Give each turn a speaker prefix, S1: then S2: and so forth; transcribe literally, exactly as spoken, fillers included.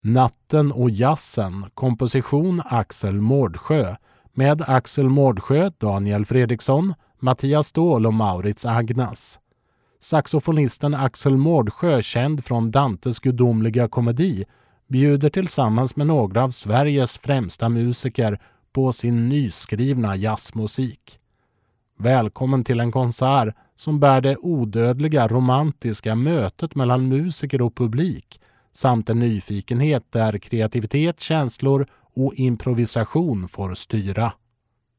S1: Natten och jazzen, komposition Axel Mårdsjö, med Axel Mårdsjö, Daniel Fredriksson, Mattias Ståhl och Maurits Agnas. Saxofonisten Axel Mårdsjö, känd från Dantes gudomliga komedi, bjuder tillsammans med några av Sveriges främsta musiker på sin nyskrivna jazzmusik. Välkommen till en konsert som bär det odödliga romantiska mötet mellan musiker och publik samt en nyfikenhet där kreativitet, känslor och improvisation får styra.